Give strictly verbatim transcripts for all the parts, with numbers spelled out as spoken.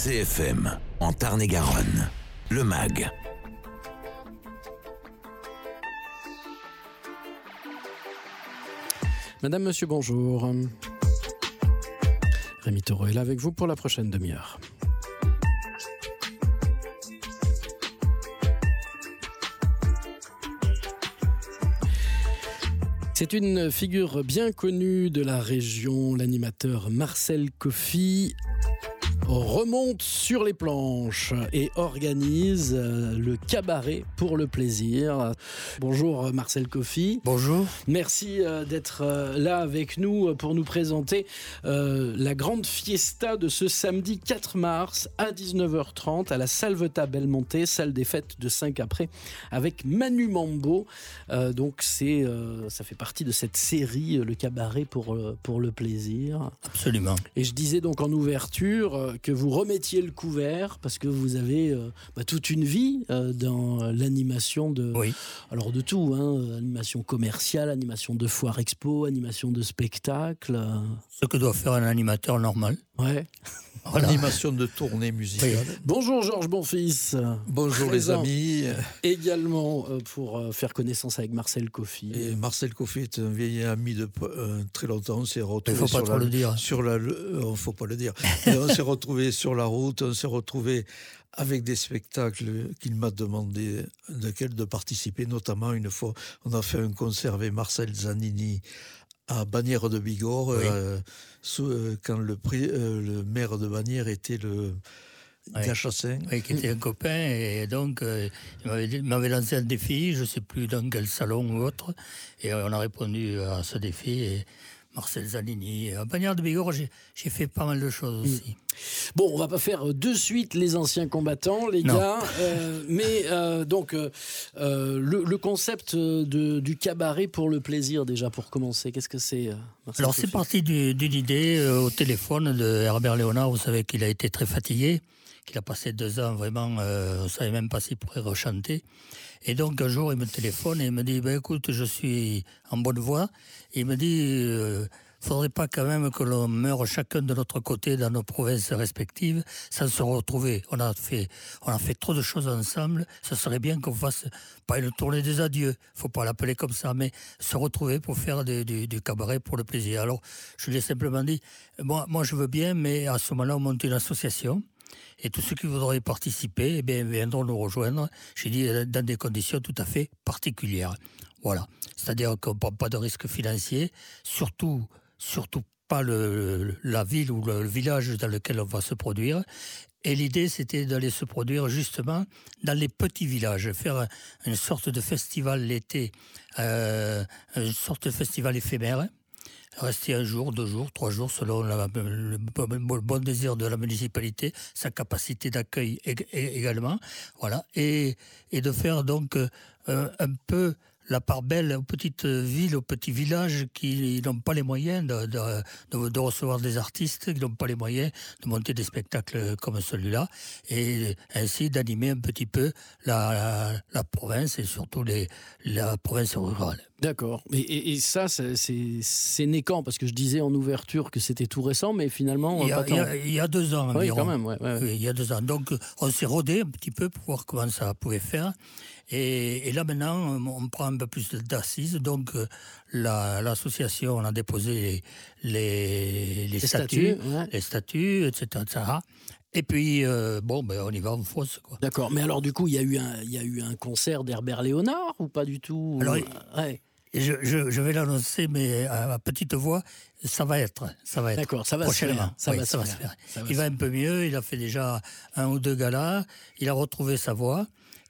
C F M, en Tarn-et-Garonne, le M A G. Madame, monsieur, bonjour. Rémi Taureau est là avec vous pour la prochaine demi-heure. C'est une figure bien connue de la région, l'animateur Marcel Coffy remonte sur les planches et organise le cabaret pour le plaisir. Bonjour Marcel Coffy. Bonjour. Merci d'être là avec nous pour nous présenter euh, la grande fiesta de ce samedi quatre mars à dix-neuf heures trente à la Salvetat Belmonte, salle des fêtes de Saint-Capré, avec Manu Mambo. Euh, donc c'est, euh, ça fait partie de cette série, le cabaret pour, pour le plaisir. Absolument. Et je disais donc en ouverture que vous remettiez le couvert parce que vous avez euh, bah, toute une vie euh, dans l'animation de, oui. alors de tout, hein, animation commerciale, animation de foire expo, animation de spectacle. Euh... Ce que doit faire un animateur normal. Ouais. Voilà. Animation de tournée musicale. Oui. Bonjour Georges Bonfils. Bonjour les amis. Également euh, pour euh, faire connaissance avec Marcel Coffy. Et Marcel Coffy est un vieil ami de euh, très longtemps. On s'est retrouvés Il ne faut pas sur trop la, le dire. Sur la, euh, on faut pas le dire. On s'est retrouvés sur la route. On s'est retrouvés avec des spectacles qu'il m'a demandé de, de participer. Notamment une fois, on a fait un concert avec Marcel Zanini à Bagnères de Bigorre, oui. euh, sous, euh, quand le, prix, euh, le maire de Bagnères était le oui. Gachassin. Oui, qui était un copain, et donc euh, il, m'avait, il m'avait lancé un défi, je ne sais plus dans quel salon ou autre, et on a répondu à ce défi, et Marcel Zanini. À Bagnères de Bigorre, j'ai, j'ai fait pas mal de choses aussi. Mmh. Bon, on va pas faire de suite les anciens combattants, les non. gars, euh, mais euh, donc euh, le, le concept de, du cabaret pour le plaisir, déjà pour commencer, qu'est-ce que c'est euh, Alors Coffy. C'est parti du, d'une idée euh, au téléphone de Herbert Léonard. Vous savez qu'il a été très fatigué, qu'il a passé deux ans vraiment, euh, on ne savait même pas s'il pourrait rechanter. Et donc un jour il me téléphone et il me dit ben, écoute, je suis en bonne voie. Et il me dit euh, faudrait pas quand même que l'on meure chacun de notre côté dans nos provinces respectives sans se retrouver. On a fait, on a fait trop de choses ensemble. Ce serait bien qu'on fasse pas une tournée des adieux, faut pas l'appeler comme ça, mais se retrouver pour faire du, du, du cabaret pour le plaisir. Alors je lui ai simplement dit moi, moi je veux bien, mais à ce moment-là on monte une association. Et tous ceux qui voudraient participer eh bien, viendront nous rejoindre, j'ai dit, dans des conditions tout à fait particulières. Voilà. C'est-à-dire qu'on ne prend pas de risque financier, surtout, surtout pas le, la ville ou le, le village dans lequel on va se produire. Et l'idée, c'était d'aller se produire justement dans les petits villages, faire une sorte de festival l'été, euh, une sorte de festival éphémère. Rester un jour, deux jours, trois jours, selon la, le, le bon désir de la municipalité, sa capacité d'accueil également, voilà, et, et de faire donc euh, un peu la part belle aux petites villes, aux petits villages qui n'ont pas les moyens de, de, de, de recevoir des artistes, qui n'ont pas les moyens de monter des spectacles comme celui-là, et ainsi d'animer un petit peu la, la, la province et surtout les, la province rurale. D'accord. Et, et, et ça, c'est, c'est, c'est né quand ? Parce que je disais en ouverture que c'était tout récent, mais finalement... Il y a, pas tant. Il y a, il y a deux ans environ. Oui, quand même, ouais, ouais. Oui, il y a deux ans. Donc, on s'est rodé un petit peu pour voir comment ça pouvait faire. Et, et là, maintenant, on prend un peu plus d'assises. Donc, la, l'association, on a déposé les, les, les, les statuts, statuts ouais. les statuts, et cetera, et cetera. Et puis, euh, bon, ben, on y va en fausse, quoi. D'accord. Mais alors, du coup, il y a eu un, il y a eu un concert d'Herbert Léonard ou pas du tout ? Alors, ouais. Je, je, je vais l'annoncer, mais à petite voix, ça va être, ça va être. D'accord, ça va prochainement. se faire. Ça, oui, va, ça se va se faire. faire. Ça va il se va faire. un peu mieux, il a fait déjà un ou deux galas, il a retrouvé sa voix,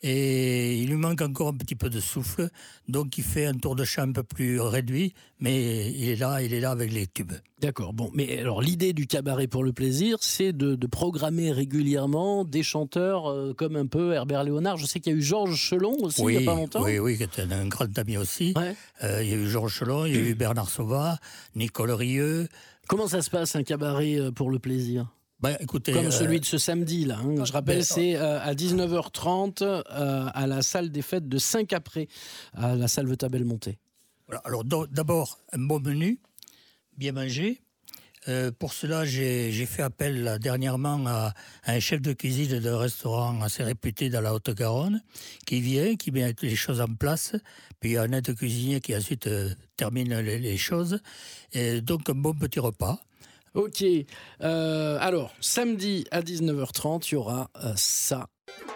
et il lui manque encore un petit peu de souffle, donc il fait un tour de chant un peu plus réduit, mais il est là, il est là avec les tubes. D'accord, bon, mais alors l'idée du cabaret pour le plaisir, c'est de, de programmer régulièrement des chanteurs euh, comme un peu Herbert Léonard. Je sais qu'il y a eu Georges Chelon aussi, oui, il n'y a pas longtemps. Oui, oui, qui était un, un grand ami aussi. Ouais. Euh, il y a eu Georges Chelon, il y a eu Bernard Sauvat, Nicole Rieu. Comment ça se passe un cabaret pour le plaisir ? Ben, écoutez, comme euh, celui de ce samedi là, hein. Je rappelle, ben, c'est euh, à dix-neuf heures trente euh, à la salle des fêtes de Saint-Capré, à la Salvetat Belmonte. Voilà, alors d'abord un bon menu, bien mangé, Euh, pour cela, j'ai, j'ai fait appel là, dernièrement à, à un chef de cuisine d'un restaurant assez réputé dans la Haute-Garonne, qui vient, qui met les choses en place, puis il y a un aide cuisinier qui ensuite euh, termine les, les choses, et donc un bon petit repas. Ok, euh, alors samedi à dix-neuf heures trente, il y aura euh, ça.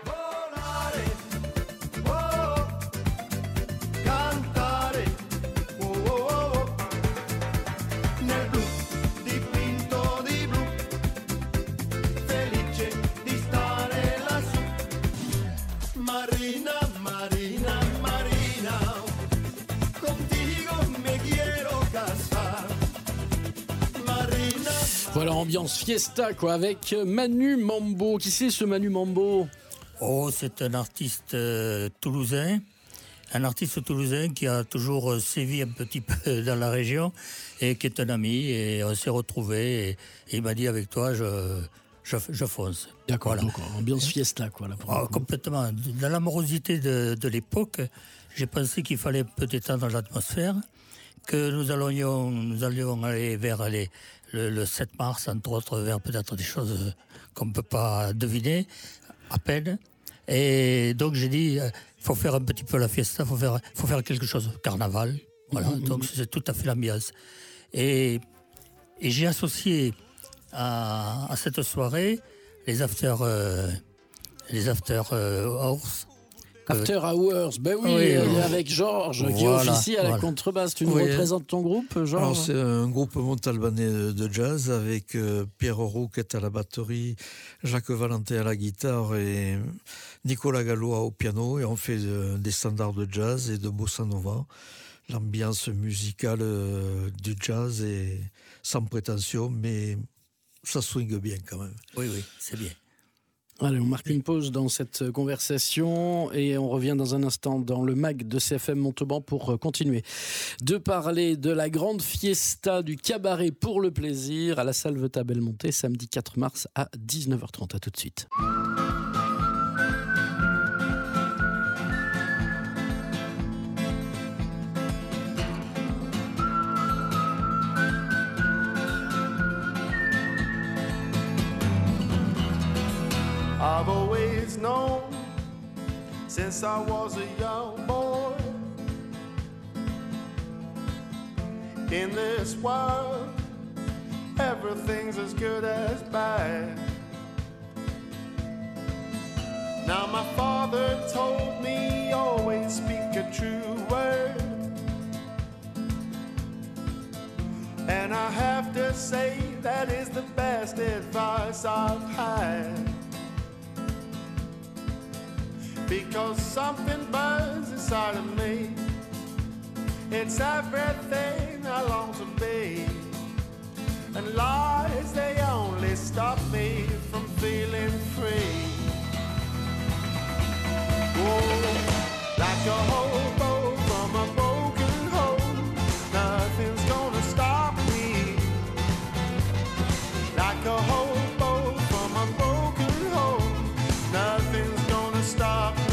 Voilà, ambiance fiesta, quoi, avec Manu Mambo. Qui c'est ce Manu Mambo? Oh, c'est un artiste euh, toulousain, un artiste toulousain qui a toujours euh, sévi un petit peu dans la région et qui est un ami, et on s'est retrouvés, et, et il m'a dit, avec toi, je, je, je fonce. D'accord, voilà. donc ambiance fiesta, quoi. Là, pour oh, complètement. Dans l'amorosité de, de l'époque, j'ai pensé qu'il fallait un peu détendre l'atmosphère, que nous allions, nous allions aller vers les, le, le sept mars, entre autres, vers peut-être des choses qu'on ne peut pas deviner, à peine. Et donc j'ai dit, il faut faire un petit peu la fiesta, il faut faire, faut faire quelque chose, carnaval. Voilà, mmh, donc c'est tout à fait l'ambiance. Et, et j'ai associé à, à cette soirée les after, euh, les after euh, hours. After Hours, ben oui, oui euh, oui. avec Georges, voilà, qui officie à la voilà. contrebasse. Tu nous Oui. représentes ton groupe, Georges? Alors, c'est un groupe montalbanais de jazz avec euh, Pierre Rouquette à la batterie, Jacques Valentin à la guitare et Nicolas Gallois au piano. Et on fait euh, des standards de jazz et de bossa nova. L'ambiance musicale euh, du jazz est sans prétention, mais ça swing bien quand même. Oui, oui, c'est bien. Allez, on marque une pause dans cette conversation et on revient dans un instant dans le mag de C F M Montauban pour continuer de parler de la grande fiesta du cabaret pour le plaisir à la Salvetat Belmonte samedi quatre mars à dix-neuf heures trente. À tout de suite. I've always known since I was a young boy in this world everything's as good as bad. Now my father told me always speak a true word, and I have to say that is the best advice I've had. Because something burns inside of me, it's everything I long to be, and lies, they only stop me from feeling free. Oh, like a hobo from a broken home, nothing's gonna stop me. Like a hobo from a broken home, nothing's gonna stop me.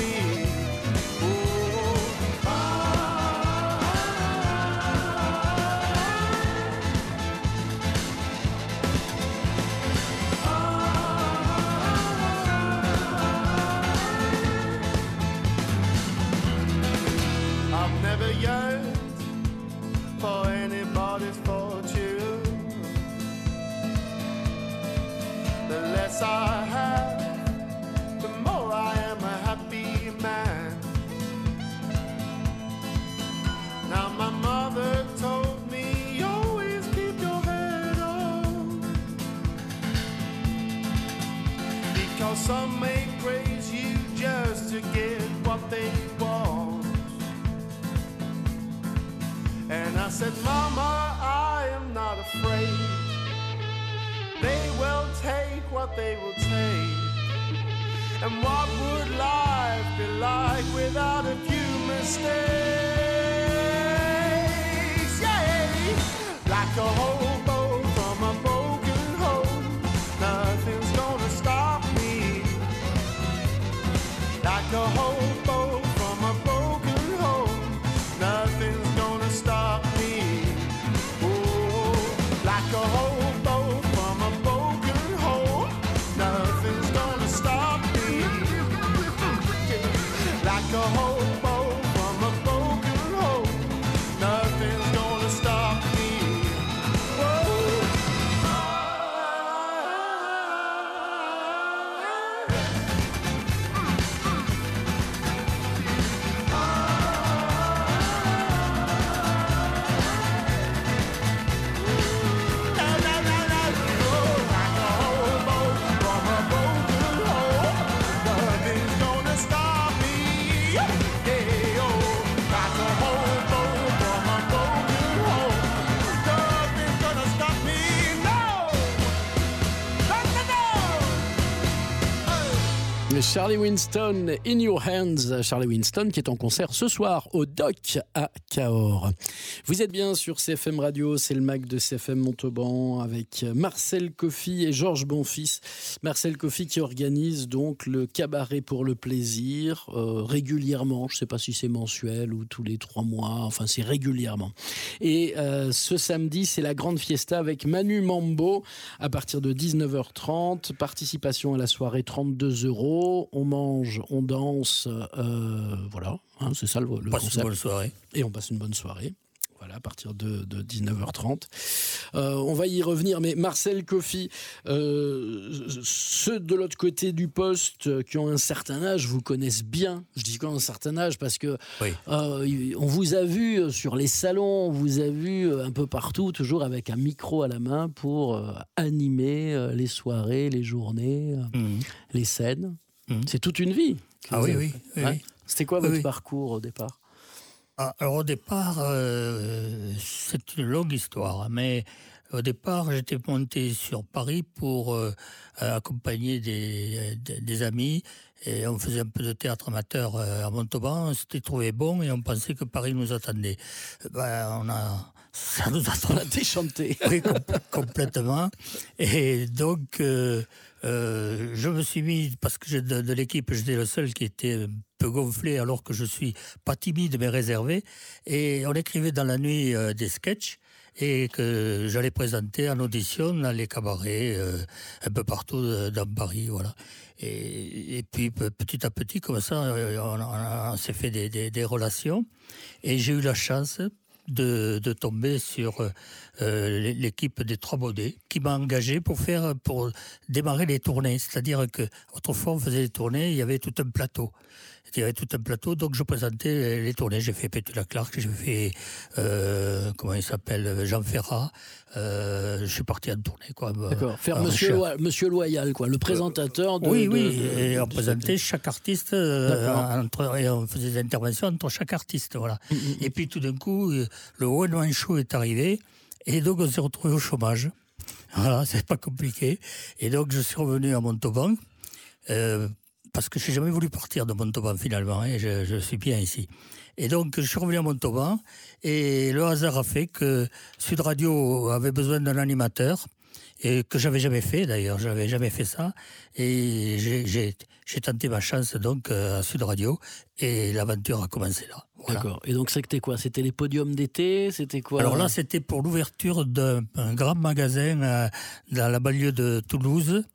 For anybody's fortune, the less I have, the more I am a happy man. Now my mother told me, always keep your head on, because some may praise you just to get what they want. And I said, Mama, I am not afraid. They will take what they will take. And what would life be like without a few mistakes? Yeah, like a hobo from a broken home, nothing's gonna stop me. Like a hobo from a broken home, nothing's gonna stop me. Oh, like a hobo Charlie Winston, In Your Hands. Charlie Winston qui est en concert ce soir au Doc à Cahors. Vous êtes bien sur C F M Radio, c'est le Mag de C F M Montauban avec Marcel Coffy et Georges Bonfils. Marcel Coffy qui organise donc le cabaret pour le plaisir euh, régulièrement. Je ne sais pas si c'est mensuel ou tous les trois mois, enfin c'est régulièrement. Et euh, ce samedi, c'est la grande fiesta avec Manu Mambo à partir de dix-neuf heures trente. Participation à la soirée trente-deux euros. On mange, on danse, euh, voilà, hein, c'est ça le, le on passe concept. une bonne soirée. Et on passe une bonne soirée, voilà, à partir de, de dix-neuf heures trente. Euh, on va y revenir, mais Marcel Coffy, euh, ceux de l'autre côté du poste qui ont un certain âge vous connaissent bien. Je dis quand un certain âge parce que oui. euh, on vous a vu sur les salons, on vous a vu un peu partout, toujours avec un micro à la main pour euh, animer euh, les soirées, les journées, euh, mmh. les scènes. Mmh. C'est toute une vie. Ah oui, oui, oui, ouais. oui. C'était quoi oui, votre oui. parcours au départ? ah, Alors au départ, euh, c'est une longue histoire, mais au départ, j'étais monté sur Paris pour euh, accompagner des, des, des amis et on faisait un peu de théâtre amateur à Montauban. On s'était trouvé bon et on pensait que Paris nous attendait. Ben, on a... Ça nous a, on a déchanté. Oui, com- complètement. Et donc, euh, euh, je me suis mis, parce que de, de l'équipe, j'étais le seul qui était un peu gonflé, alors que je suis pas timide, mais réservé. Et on écrivait dans la nuit euh, des sketchs et que j'allais présenter en audition dans les cabarets, euh, un peu partout dans Paris, voilà. Et, et puis, petit à petit, comme ça, on, on, on s'est fait des, des, des relations. Et j'ai eu la chance De, de tomber sur euh, l'équipe des Trois Baudets qui m'a engagé pour faire pour démarrer les tournées. C'est-à-dire que autrefois on faisait les tournées, il y avait tout un plateau. Il y avait tout un plateau, donc je présentais les tournées. J'ai fait Petula Clark, j'ai fait euh, comment il s'appelle, Jean Ferrat. Euh, je suis parti en tournée, quoi. D'accord. Faire Monsieur, Lo- Monsieur Loyal, quoi, le présentateur. De, oui, de, oui. De, et de, on de présentait chaque artiste euh, entre, et on faisait des interventions entre chaque artiste, voilà. Mm-hmm. Et puis tout d'un coup, le One Man Show est arrivé, et donc on s'est retrouvé au chômage. Voilà, c'est pas compliqué. Et donc je suis revenu à Montauban. Euh, parce que je n'ai jamais voulu partir de Montauban finalement, hein, je, je suis bien ici. Et donc je suis revenu à Montauban, et le hasard a fait que Sud Radio avait besoin d'un animateur, et que j'avais jamais fait d'ailleurs, j'avais jamais fait ça, et j'ai, j'ai, j'ai tenté ma chance donc à Sud Radio, et l'aventure a commencé là. Voilà. D'accord. Et donc c'était quoi? C'était les podiums d'été? C'était quoi? Alors là, c'était pour l'ouverture d'un grand magasin euh, dans la banlieue de Toulouse.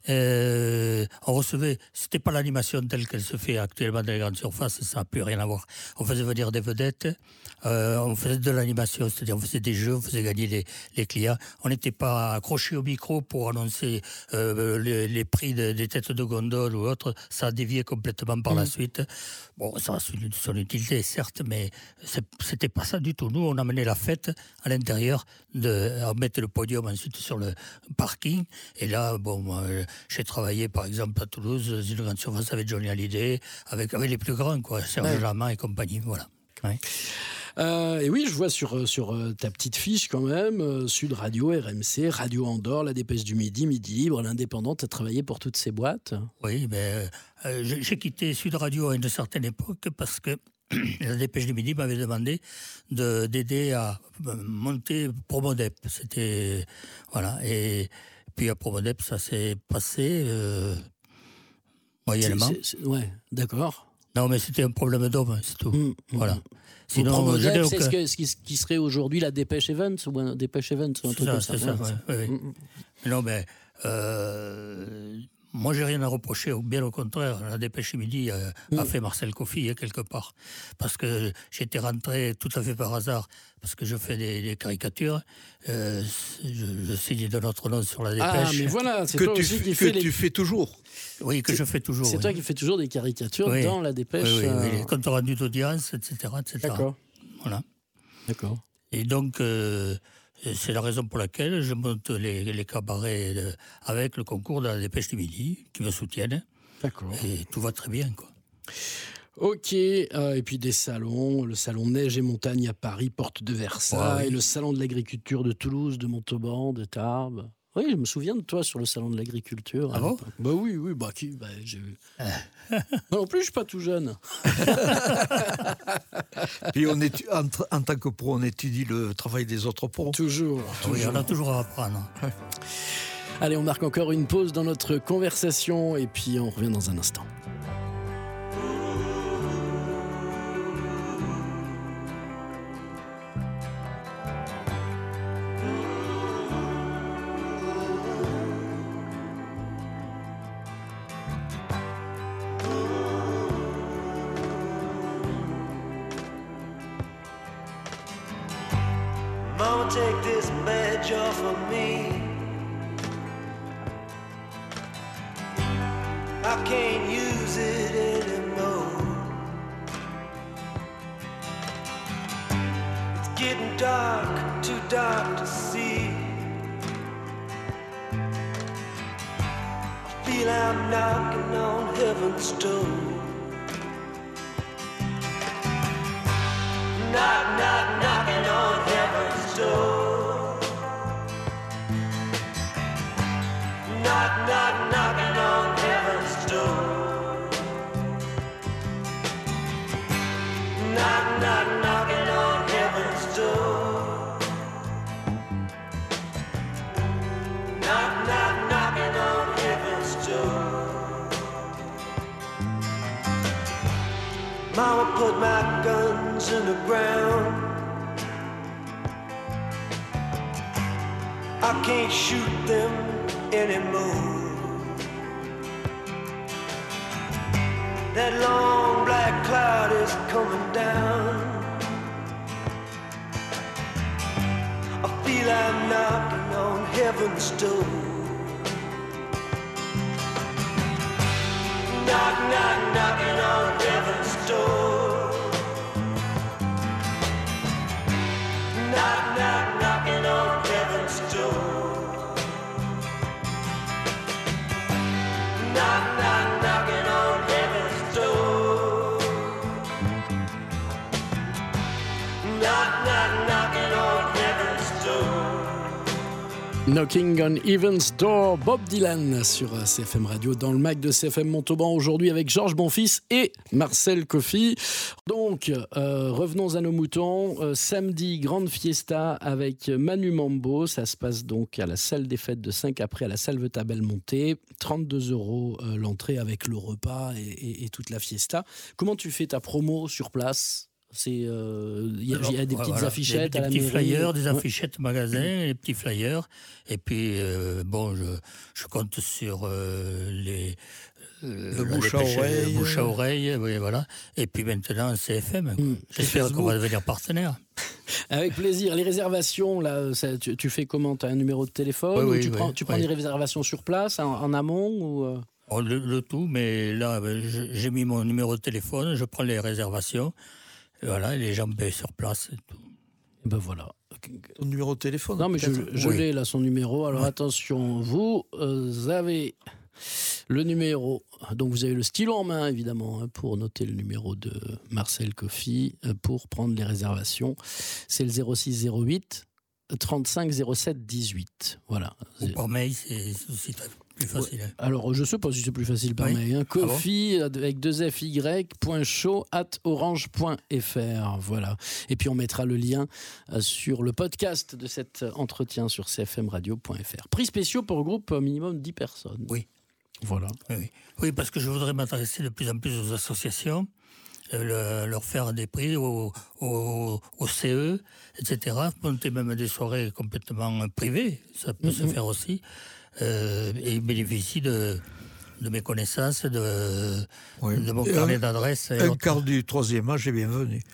Euh, on recevait, c'était pas l'animation telle qu'elle se fait actuellement dans les grandes surfaces, ça n'a plus rien à voir. On faisait venir des vedettes, euh, on faisait de l'animation, c'est-à-dire on faisait des jeux, on faisait gagner les, les clients. On n'était pas accroché au micro pour annoncer euh, les, les prix de, des têtes de gondole ou autre. Ça a dévié complètement par mmh. la suite. Bon, ça a son utilité, certes, mais c'est, c'était pas ça du tout. Nous, on amenait la fête à l'intérieur, de, on mettait le podium ensuite sur le parking, et là, bon, moi, j'ai travaillé par exemple à Toulouse, une grande surface avec Johnny Hallyday, avec, avec les plus grands, quoi, Serge ouais. Lama et compagnie, voilà. Ouais. Euh, et oui, je vois sur, sur ta petite fiche quand même, euh, Sud Radio, R M C, Radio Andorre, La Dépêche du Midi, Midi Libre, L'Indépendant, tu as travaillé pour toutes ces boîtes? Oui, mais euh, j'ai, j'ai quitté Sud Radio à une certaine époque parce que La Dépêche du Midi m'avait demandé de, d'aider à monter Promodep. C'était, voilà, et puis à Promodep, ça s'est passé euh, moyennement. C'est, c'est, ouais, d'accord. Non, mais c'était un problème d'homme, c'est tout. Mmh, voilà. Mmh. Sinon, Promodep, je c'est ce, que, ce, qui, ce qui serait aujourd'hui la Dépêche Events ou un Dépêche Events ou un truc ça, comme ça. C'est ça, ouais, ouais, ça. Ouais, mmh. ouais. Mais non, mais euh, moi, j'ai rien à reprocher, bien au contraire. La Dépêche Midi euh, mmh. a fait Marcel Coffy, hein, quelque part. Parce que j'étais rentré tout à fait par hasard, parce que je fais des, des caricatures. Euh, je, je signe de notre nom sur la Dépêche. Ah, mais voilà, c'est que toi tu, aussi qui que fais tu les... fais toujours. Oui, que c'est, je fais toujours. C'est oui. toi qui fais toujours des caricatures oui. dans la Dépêche. Oui, oui, euh... oui, les comptes rendus d'audience, et cetera, et cetera. D'accord. Voilà. D'accord. Et donc, euh, c'est la raison pour laquelle je monte les, les cabarets de, avec le concours de la Dépêche du Midi, qui me soutiennent. D'accord. Et tout va très bien, quoi. Ok, euh, et puis des salons, le salon Neige et Montagne à Paris, porte de Versailles, ouais, oui. Le salon de l'agriculture de Toulouse, de Montauban, de Tarbes. Oui, je me souviens de toi sur le salon de l'agriculture. Ah bon ? Bah oui, oui, bah qui, bah j'ai vu. En plus, je suis pas tout jeune. Puis on étu- en, tra- en tant que pro, on étudie le travail des autres pros. Toujours. Oui, on a toujours à apprendre. Allez, on marque encore une pause dans notre conversation et puis on revient dans un instant. Mama, take this badge off of me. I can't use it anymore. It's getting dark, too dark to see. I feel I'm knocking on heaven's door. Knock, knock, knocking on heaven's door. Knock, knock, knocking on heaven's door. Knock, knock, knocking on heaven's door. Knock, knock, knocking on heaven's door. Mama put my guns in the ground. I can't shoot them anymore. That long black cloud is coming down. I feel I'm knocking on heaven's door. Knock, knock, knocking on heaven's door. Knock, knock, knocking on heaven's door. Knock, knock, knocking on heaven's door. Knock, knock, knocking on heaven's door. Knocking on Heaven's Door, Bob Dylan sur C F M Radio dans le Mac de C F M Montauban aujourd'hui avec Georges Bonfils et Marcel Coffy. Donc euh, revenons à nos moutons. Euh, samedi, grande fiesta avec Manu Mambo. Ça se passe donc à la salle des fêtes de Saint-Caprais à la Salvetat Belmonte. trente-deux euros euh, l'entrée avec le repas et, et, et toute la fiesta. Comment tu fais ta promo sur place ? Il euh, y, y a des ouais, petites voilà. affichettes des, des à la petits mairie. flyers, des Ouais. affichettes magasin, des petits flyers. Et puis, euh, bon, je, je compte sur euh, les... Euh, Le la bouche à dépêche, oreille. le bouche à oreille, oui, voilà. Et puis maintenant, C F M. Mmh. J'espère qu'on va devenir partenaire. Avec plaisir. Les réservations, là, ça, tu, tu fais comment ? Tu as un numéro de téléphone Oui, ou oui, tu oui, prends, tu prends oui. des réservations sur place, en, en amont ou euh... Oh, le, le tout, mais là, ben, je- j'ai mis mon numéro de téléphone, je prends les réservations. Et voilà, les gens paient sur place. Et tout. Ben voilà. Ton numéro de téléphone. Non, mais je, peut-être je Oui. l'ai là, son numéro. Alors Ouais. attention, vous euh, avez le numéro. Donc vous avez le stylo en main, évidemment, hein, pour noter le numéro de Marcel Coffy, euh, pour prendre les réservations. C'est le zéro six zéro huit trente-cinq zéro sept dix-huit. Voilà. Ou par mail, c'est c'est aussi très- plus facile. hein. Alors, je sais pas si c'est plus facile par Oui. mail. Hein. Ah bon Coffy avec deux F Y point show at orange point F R. Voilà. Et puis on mettra le lien euh, sur le podcast de cet entretien sur c f m radio point f r. Prix spéciaux pour groupe minimum dix personnes. Oui. Voilà. Oui, oui. Oui, parce que je voudrais m'intéresser de plus en plus aux associations, euh, le- leur faire des prix, au, au, au C E, et cetera. Monter même des soirées complètement privées, ça peut se faire aussi. Euh, et ils bénéficient de, de mes connaissances, de, Oui. de mon Et carnet un- d'adresses. et Un autres. quart du troisième âge est bienvenu.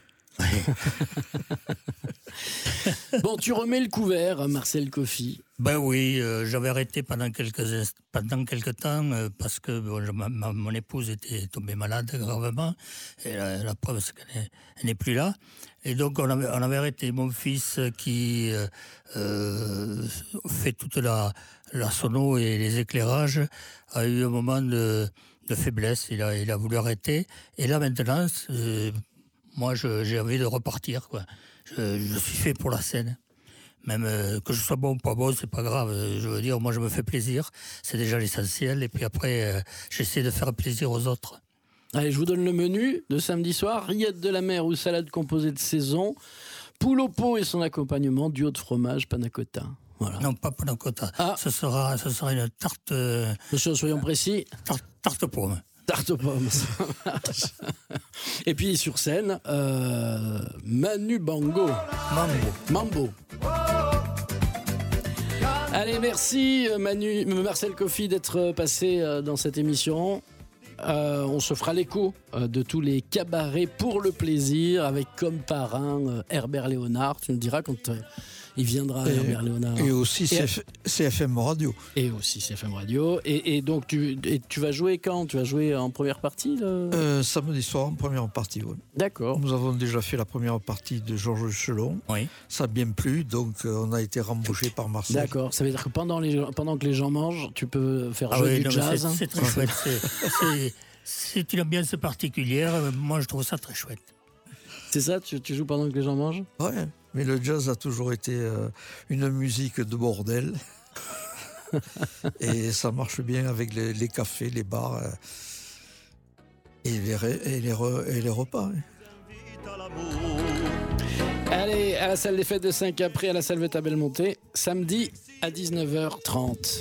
Bon, tu remets le couvert, Marcel Coffy. Ben oui, euh, j'avais arrêté pendant quelques, inst- pendant quelques temps euh, parce que bon, je- ma- ma- mon épouse était tombée malade gravement et la, la preuve c'est qu'elle n'est- elle n'est plus là. Et donc on avait, on avait arrêté. Mon fils euh, qui euh, euh, fait toute la, la sono et les éclairages a eu un moment de, de faiblesse. Il a, il a voulu arrêter. Et là maintenant, euh, moi je- j'ai envie de repartir, quoi. Je, je suis fait pour la scène. Même euh, que je sois bon ou pas bon, c'est pas grave. Je veux dire, moi, je me fais plaisir. C'est déjà l'essentiel. Et puis après, euh, j'essaie de faire plaisir aux autres. Allez, je vous donne le menu de samedi soir. Rillettes de la mer ou salade composée de saison. Poule au pot et son accompagnement, duo de fromage, panna cotta. Voilà. Non, pas panna cotta. Ah. Ce sera, ce sera une tarte... Euh, Monsieur, soyons précis. Tarte, tarte aux pommes. Tarte aux pommes, ça marche. Et puis sur scène, euh, Manu Bango. Mambo. Mambo. Allez, merci Manu, Marcel Kofi d'être passé dans cette émission. Euh, on se fera l'écho de tous les cabarets pour le plaisir avec comme parrain euh, Herbert Léonard. Tu nous diras quand euh, il viendra, et, Herbert Léonard. Et aussi et C F M Radio. Et aussi C F M Radio. Et, et donc, tu, et tu vas jouer quand ? Tu vas jouer en première partie le... euh, Samedi soir, en première partie, oui. D'accord. Nous avons déjà fait la première partie de Georges Chelon. Oui. Ça a bien plu, donc euh, on a été rembauché par Marcel. D'accord. Ça veut dire que pendant, les, pendant que les gens mangent, tu peux faire Ah jouer oui, du non, jazz. C'est, c'est très chouette. C'est, c'est, c'est une ambiance particulière. Moi, je trouve ça très chouette. C'est ça, tu, tu joues pendant que les gens mangent ? Ouais, mais le jazz a toujours été euh, une musique de bordel. Et ça marche bien avec les, les cafés, les bars euh, et, les, et, les re, et les repas. Hein. Allez, à la salle des fêtes de Saint-Capri, à la Salvetat Belmonte, samedi à dix-neuf heures trente.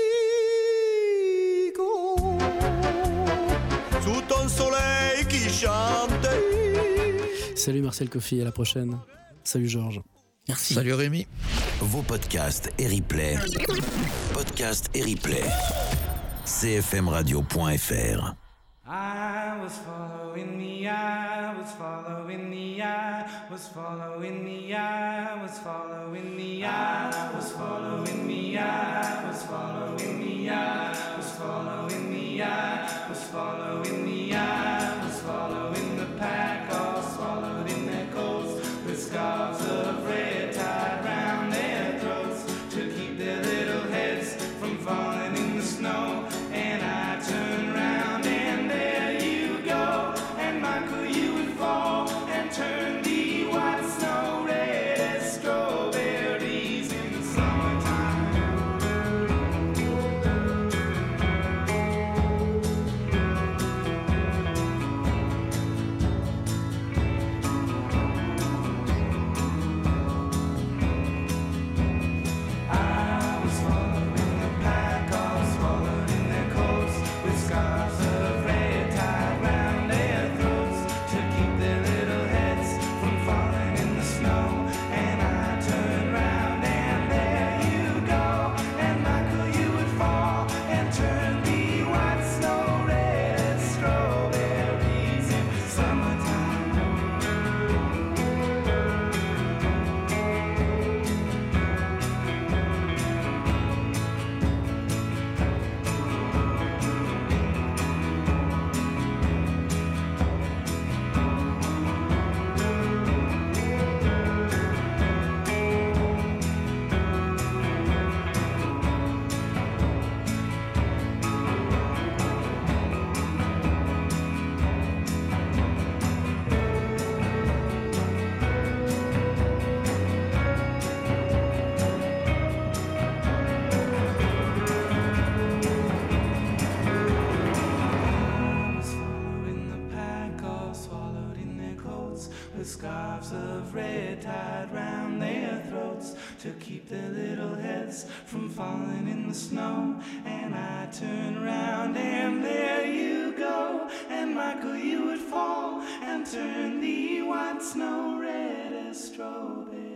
Sous ton soleil qui chante. Salut Marcel Kofi, à la prochaine. Salut Georges. Merci. Salut Rémi. Vos podcasts et replays. Podcasts et replays. c f m radio point f r. I was following the eye, was following the eye, was following the eye, was following the eye, was following the eye, was following the eye, was following the eye, was following the eye, was following the pack, all swallowed in their coats, with scarves of red tied round their throats to keep their little heads from falling in the snow. And I turned round and there you go, and Michael, you would fall and turn the white snow red as strawberries in the summertime. I was following the pack, all swallowed in their coats, with scarves of red tied round their throats to keep their little heads from falling in the snow. And I turned round and there you go, and Michael, you would fall and turn the white snow red as strawberries in the summertime. I was following the pack, all swallowed in their coats, with scarves of red tied round their throats to keep their little heads from falling in the snow. And I turned round and there you go, and Michael, you would fall and turn the white snow red as strawberries.